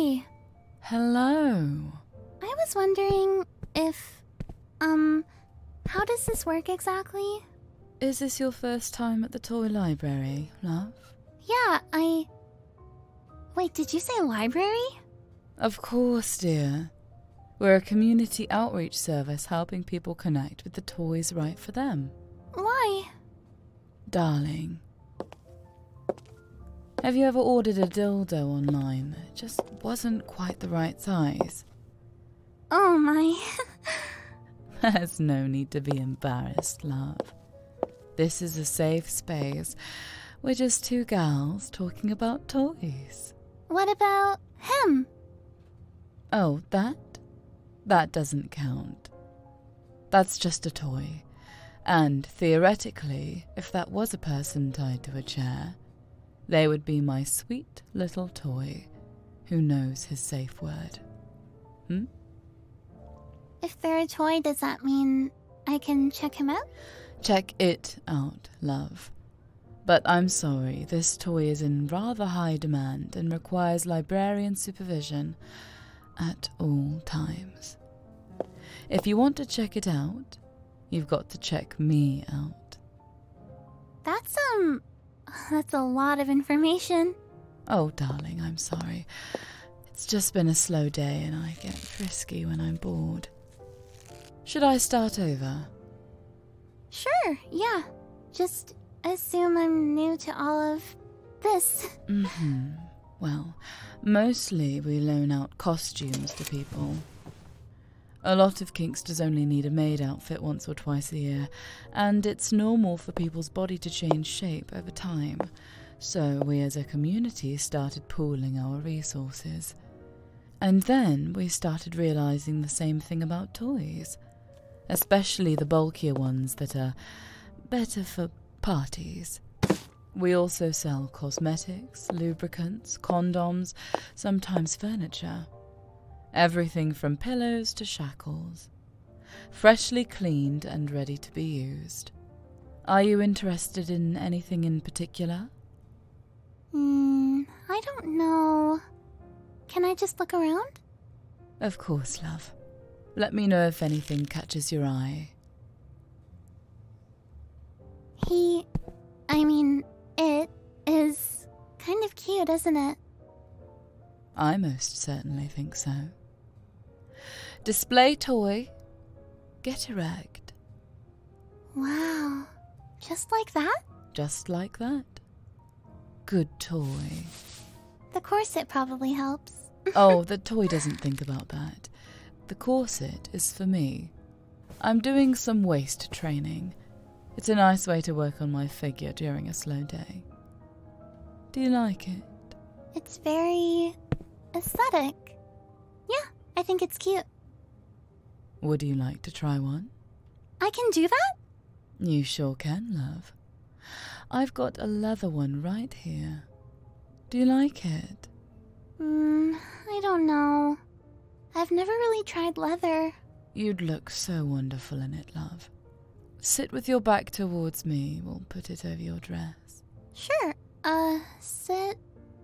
Hi. Hello. I was wondering if, how does this work exactly? Is this your first time at the toy library, love? Yeah, Wait, did you say library? Of course, dear. We're a community outreach service helping people connect with the toys right for them. Why? Darling, have you ever ordered a dildo online that just wasn't quite the right size? Oh my. There's no need to be embarrassed, love. This is a safe space. We're just two gals talking about toys. What about him? Oh, that doesn't count. That's just a toy. And theoretically, if that was a person tied to a chair, they would be my sweet little toy who knows his safe word. If they're a toy, does that mean I can check him out? Check it out, love. But I'm sorry, this toy is in rather high demand and requires librarian supervision at all times. If you want to check it out, you've got to check me out. That's a lot of information. Oh, darling, I'm sorry. It's just been a slow day and I get frisky when I'm bored. Should I start over? Sure, yeah. Just assume I'm new to all of this. Well, mostly we loan out costumes to people. A lot of kinksters only need a maid outfit once or twice a year, and it's normal for people's body to change shape over time. So we as a community started pooling our resources. And then we started realizing the same thing about toys, especially the bulkier ones that are better for parties. We also sell cosmetics, lubricants, condoms, sometimes furniture. Everything from pillows to shackles. Freshly cleaned and ready to be used. Are you interested in anything in particular? I don't know. Can I just look around? Of course, love. Let me know if anything catches your eye. It is kind of cute, isn't it? I most certainly think so. Display toy. Get erect. Wow. Just like that? Just like that. Good toy. The corset probably helps. Oh, the toy doesn't think about that. The corset is for me. I'm doing some waist training. It's a nice way to work on my figure during a slow day. Do you like it? It's very aesthetic. Yeah, I think it's cute. Would you like to try one? I can do that? You sure can, love. I've got a leather one right here. Do you like it? I don't know. I've never really tried leather. You'd look so wonderful in it, love. Sit with your back towards me. We'll put it over your dress. Sure. Sit.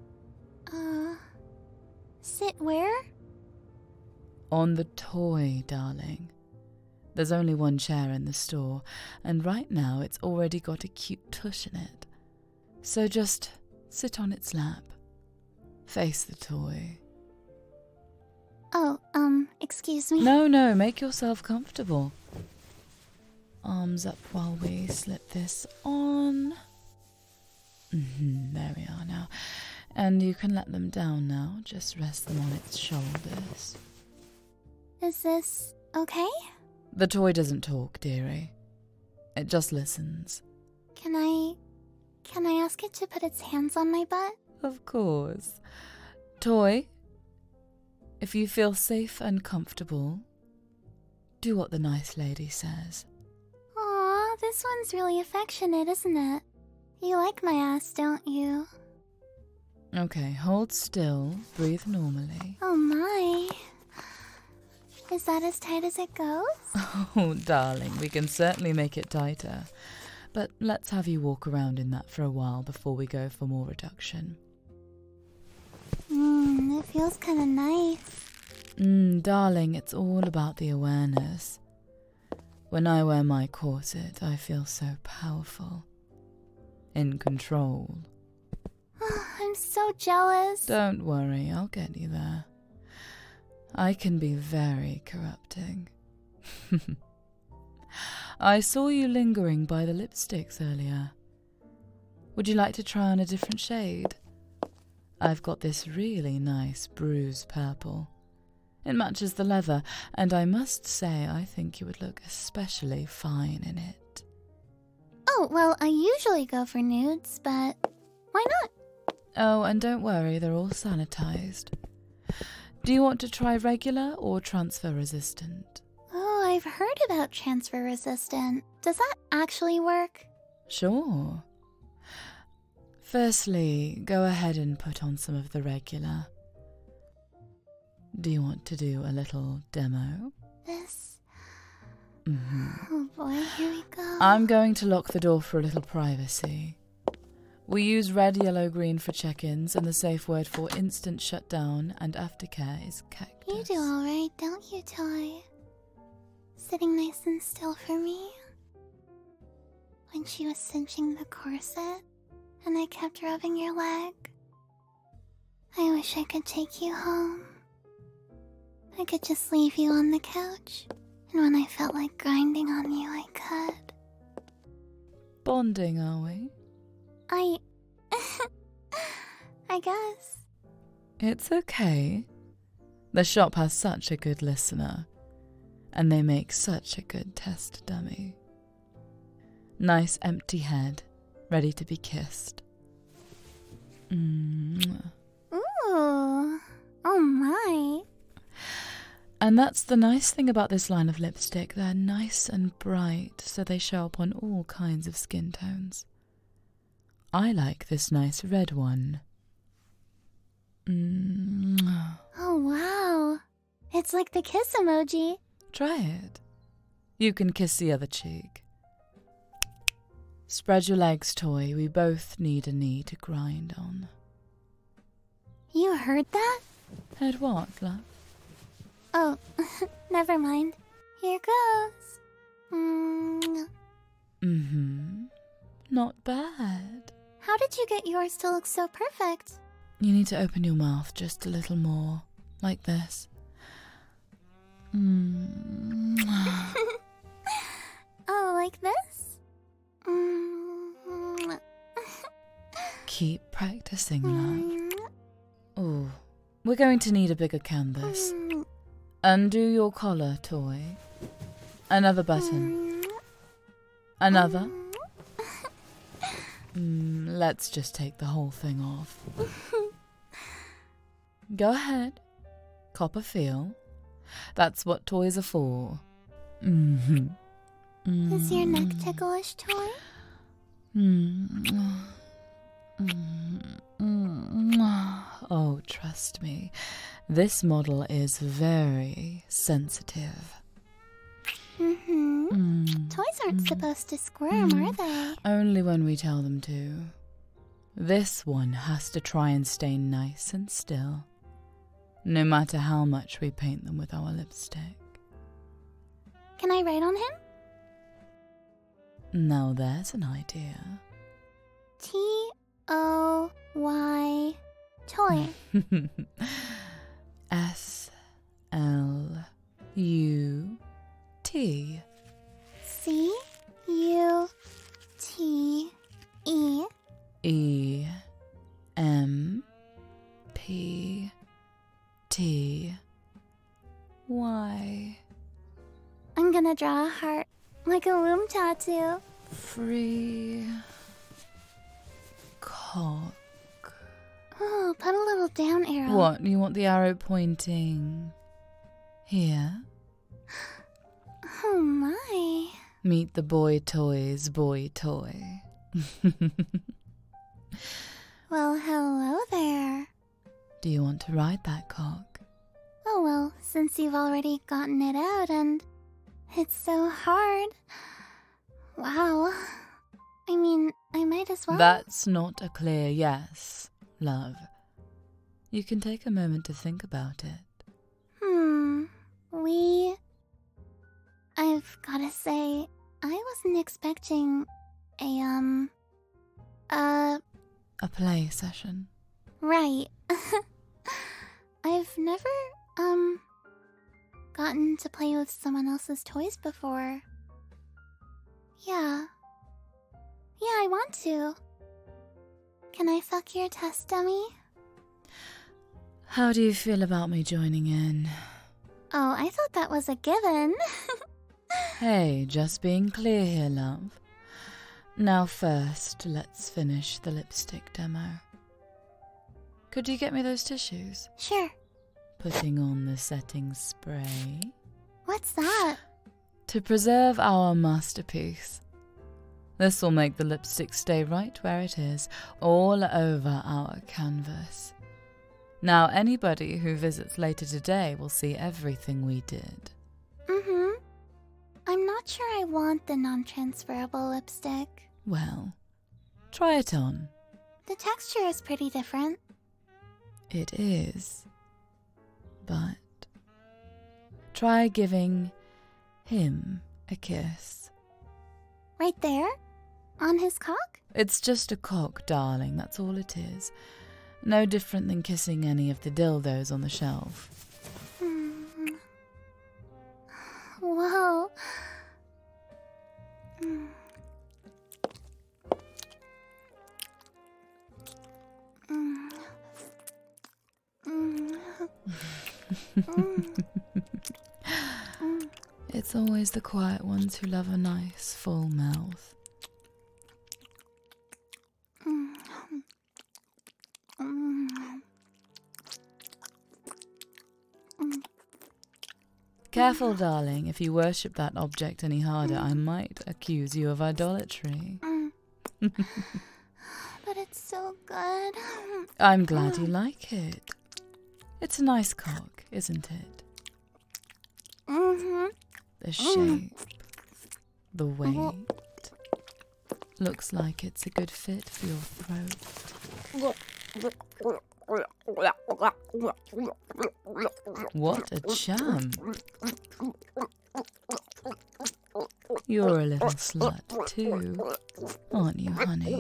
Sit where? On the toy, darling. There's only one chair in the store, and right now it's already got a cute tush in it. So just sit on its lap. Face the toy. Oh, excuse me. No, make yourself comfortable. Arms up while we slip this on. There we are now. And you can let them down now. Just rest them on its shoulders. Is this okay? The toy doesn't talk, dearie. It just listens. Can I ask it to put its hands on my butt? Of course. Toy, if you feel safe and comfortable, do what the nice lady says. Aw, this one's really affectionate, isn't it? You like my ass, don't you? Okay, hold still. Breathe normally. Oh my. Is that as tight as it goes? Oh, darling, we can certainly make it tighter. But let's have you walk around in that for a while before we go for more reduction. It feels kind of nice. Darling, it's all about the awareness. When I wear my corset, I feel so powerful. In control. I'm so jealous. Don't worry, I'll get you there. I can be very corrupting. I saw you lingering by the lipsticks earlier. Would you like to try on a different shade? I've got this really nice bruise purple. It matches the leather, and I must say I think you would look especially fine in it. Oh, well, I usually go for nudes, but why not? Oh, and don't worry, they're all sanitized. Do you want to try regular or transfer resistant? Oh, I've heard about transfer resistant. Does that actually work? Sure. Firstly, go ahead and put on some of the regular. Do you want to do a little demo? This? Mm-hmm. Oh boy, here we go. I'm going to lock the door for a little privacy. We use red, yellow, green for check-ins, and the safe word for instant shutdown and aftercare is cactus. You do alright, don't you, Toy? Sitting nice and still for me. When she was cinching the corset, and I kept rubbing your leg. I wish I could take you home. I could just leave you on the couch, and when I felt like grinding on you, I could. Bonding, are we? I guess. It's okay. The shop has such a good listener, and they make such a good test dummy. Nice empty head, ready to be kissed. Ooh. Oh my. And that's the nice thing about this line of lipstick. They're nice and bright, so they show up on all kinds of skin tones. I like this nice red one. Oh wow. It's like the kiss emoji. Try it. You can kiss the other cheek. Spread your legs, Toy. We both need a knee to grind on. You heard that? Heard what, love? Oh, never mind. Here goes. Not bad. How did you get yours to look so perfect? You need to open your mouth just a little more, like this. Oh, like this? Keep practicing, love. Oh, we're going to need a bigger canvas. Undo your collar, Toy. Another button. Another. Let's just take the whole thing off. Go ahead. Cop a feel. That's what toys are for. Is your neck ticklish, Toy? Oh, trust me. This model is very sensitive. Toys aren't supposed to squirm, are they? Only when we tell them to. This one has to try and stay nice and still, no matter how much we paint them with our lipstick. Can I write on him? Now there's an idea. T-O-Y. Toy. S-L-U-T. C-U-T-E. E-M-P-T-Y. I'm gonna draw a heart, like a womb tattoo. Free cock. Oh, put a little down arrow. What? You want the arrow pointing here? Oh my. Meet the boy toy's boy toy. Well, hello there. Do you want to ride that cock? Oh well, since you've already gotten it out and it's so hard. Wow. I mean, I might as well. That's not a clear yes, love. You can take a moment to think about it. I've gotta say, I wasn't expecting a play session. Right. I've never, gotten to play with someone else's toys before. Yeah, I want to. Can I suck your test dummy? How do you feel about me joining in? Oh, I thought that was a given. Hey, just being clear here, love. Now first, let's finish the lipstick demo. Could you get me those tissues? Sure. Putting on the setting spray. What's that? To preserve our masterpiece. This will make the lipstick stay right where it is, all over our canvas. Now anybody who visits later today will see everything we did. I'm not sure I want the non-transferable lipstick. Well, try it on. The texture is pretty different. It is. But try giving him a kiss. Right there? On his cock? It's just a cock, darling, that's all it is. No different than kissing any of the dildos on the shelf. Whoa. It's always the quiet ones who love a nice, full mouth. Careful, darling. If you worship that object any harder, I might accuse you of idolatry. But it's so good. I'm glad you like it. It's a nice cock, isn't it? The shape, the weight. Looks like it's a good fit for your throat. What a chum. You're a little slut too, aren't you, honey?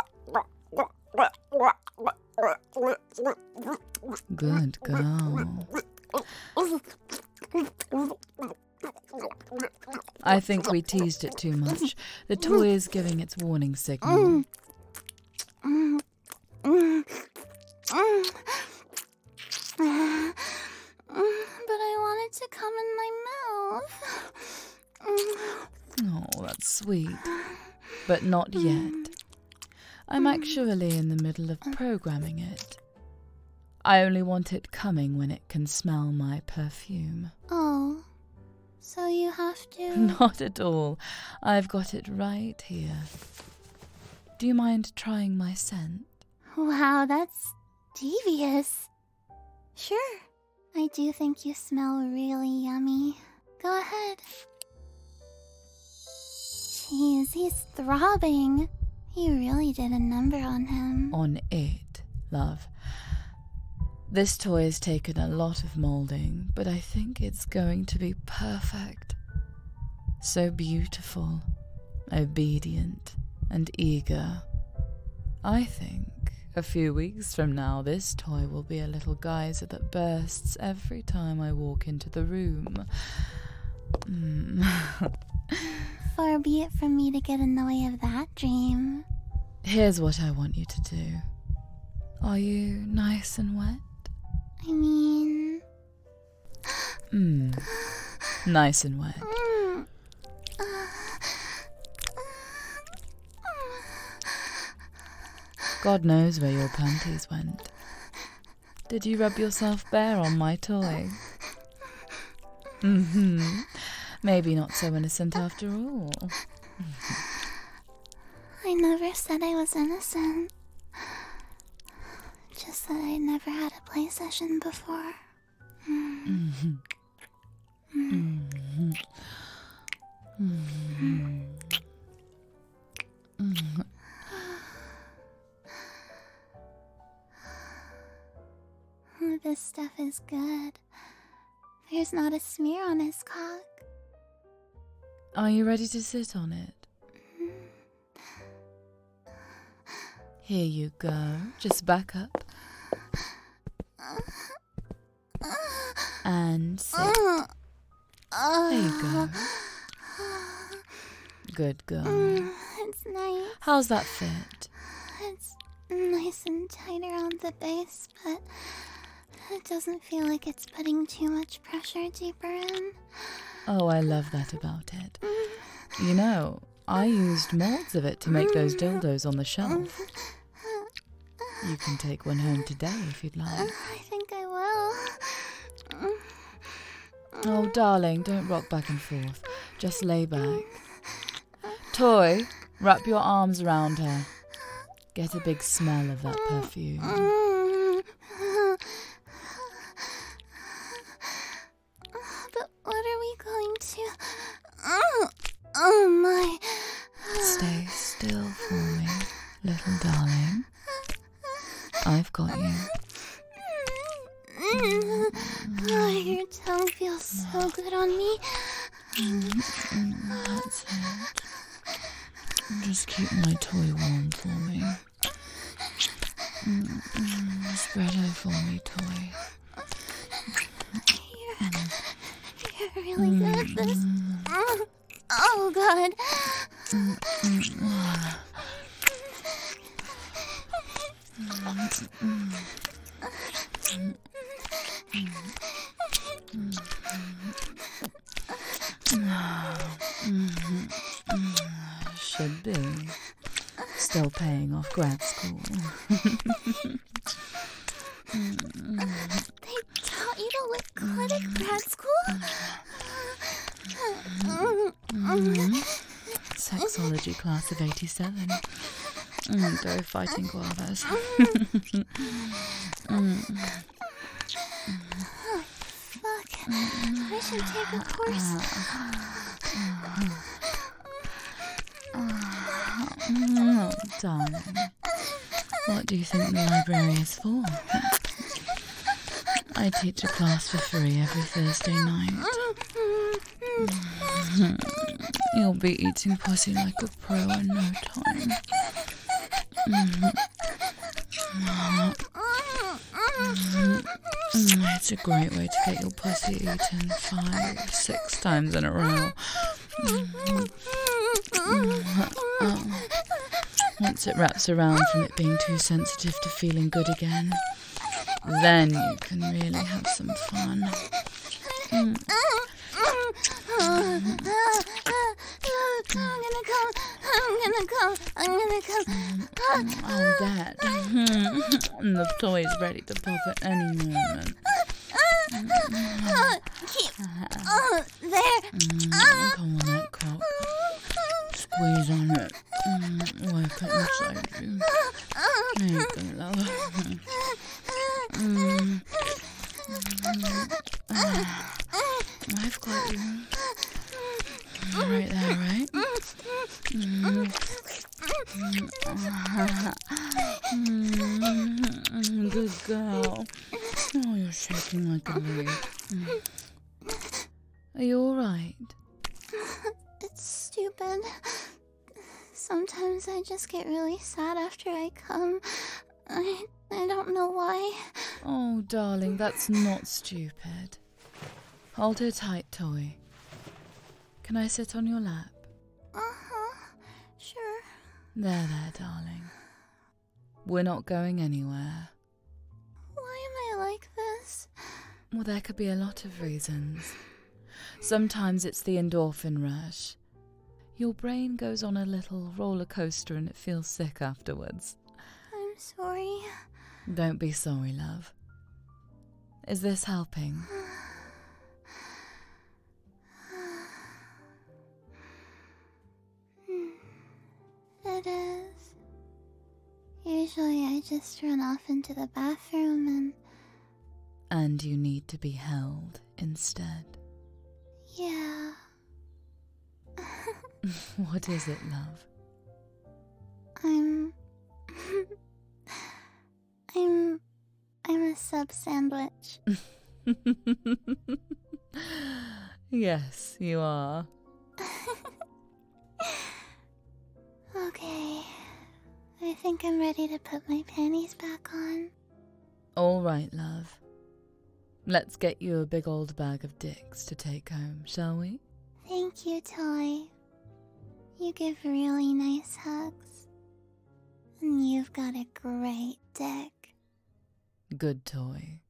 Good girl. I think we teased it too much. The toy is giving its warning signal. But I want it to come in my mouth. Oh, that's sweet. But not yet. I'm actually in the middle of programming it. I only want it coming when it can smell my perfume. Oh, so you have to... Not at all. I've got it right here. Do you mind trying my scent? Wow, that's devious. Sure, I do think you smell really yummy. Go ahead. Jeez, he's throbbing. You really did a number on him. On it, love. This toy has taken a lot of molding, but I think it's going to be perfect. So beautiful, obedient, and eager. I think a few weeks from now this toy will be a little geyser that bursts every time I walk into the room. Far be it from me to get in the way of that dream. Here's what I want you to do. Are you nice and wet? I mean... Nice and wet. God knows where your panties went. Did you rub yourself bare on my toy? Maybe not so innocent after all. I never said I was innocent. Just that I never had a play session before. This stuff is good. There's not a smear on his cock. Are you ready to sit on it? Here you go. Just back up. And sit. There you go. Good girl. It's nice. How's that fit? It's nice and tight around the base, but it doesn't feel like it's putting too much pressure deeper in. Oh, I love that about it. You know, I used molds of it to make those dildos on the shelf. You can take one home today if you'd like. I think I will. Oh, darling, don't rock back and forth. Just lay back. Toy, wrap your arms around her. Get a big smell of that perfume. But what are we going to... Oh my... Stay still for me, little darling. I've got you. Oh, your tongue feels so good on me. That's it. Just keep my toy warm for me. Spread her for me, toy. You're really good at this. Oh, God. Should be. Still paying off grad school. They taught you to lick good at grad school? Sexology class of 87. Go fighting koalas. Fuck. I should take a course. Oh, darling. What do you think the library is for? I teach a class for free every Thursday night. You'll be eating pussy like a pro in no time. It's a great way to get your pussy eaten 5-6 times in a row. Once it wraps around from it being too sensitive to feeling good again, then you can really have some fun. I'm gonna come. I'll bet. And the toy's ready to pop at any moment. Keep. There. Come on, that cock. Squeeze on it. Work it inside you. There you go, love. I've got you. Right there, right? Good girl. Oh, you're shaking like a leaf. Are you alright? It's stupid. Sometimes I just get really sad after I come. I don't know why. Oh, darling, that's not stupid. Hold her tight, Toy. Can I sit on your lap? Sure. There, darling. We're not going anywhere. Why am I like this? Well, there could be a lot of reasons. Sometimes it's the endorphin rush. Your brain goes on a little roller coaster and it feels sick afterwards. I'm sorry. Don't be sorry, love. Is this helping? It is. Usually I just run off into the bathroom And you need to be held instead. yeah. What is it, love? I'm a sub sandwich. Yes, you are. Okay. I think I'm ready to put my panties back on. All right, love. Let's get you a big old bag of dicks to take home, shall we? Thank you, Toy. You give really nice hugs. And you've got a great dick. Good toy.